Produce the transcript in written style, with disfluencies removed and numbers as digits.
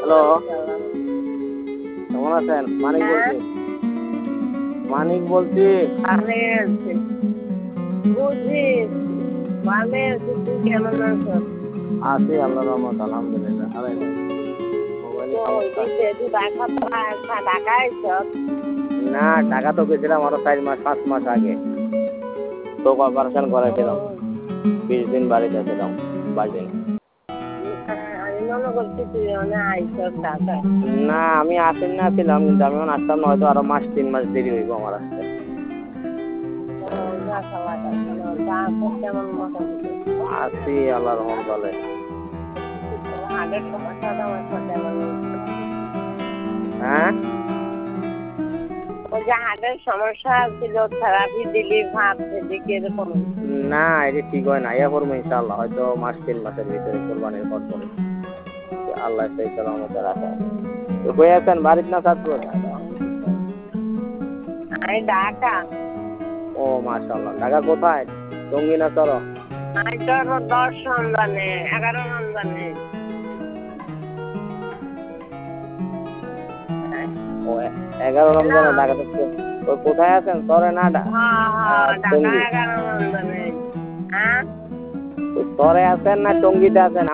Hello, কেমন আছেন? মানিক বলছি। মানিক বলছি। আছি আল্লাহর রহমত, আলহামদুলিল্লাহ। না, ঢাকা তো গেছিলাম আরো 4-5 মাস আগে। তো অপারেশন করেছিলাম, 20 দিন বাড়িতে ছিলাম, 22 দিন। না, আমি আসেন না ছিলাম, কিন্তু আমি আসতাম না, হয়তো আরো 3 মাস দেরি হইব আমার আসতে। আছি আল্লাহর রহমত বলে। হ্যাঁ, সমস্যা ছিল, থেরাপি দিলি ভাবছে কিরকম। না, এটা ঠিক হয় না। ইয়া করবো ইনশাআল্লাহ, হয়তো 3 মাসের ভিতরে কোরবানির পর পরে আল্লাহ সেই সালামতে রাখে। তো কই আছেন, বাড়িতে না চাঁদপুর? আমি ঢাকা। ও মাশাআল্লাহ, ঢাকা কোথায়? টঙ্গী না চর? 10 সন্ধানে 11 সন্ধানে। ও 11 রমজানে ঢাকা থেকে। ওই কোথায় আছেন, চরে না টঙ্গী? চরে আছেন না টঙ্গীতে আছেন?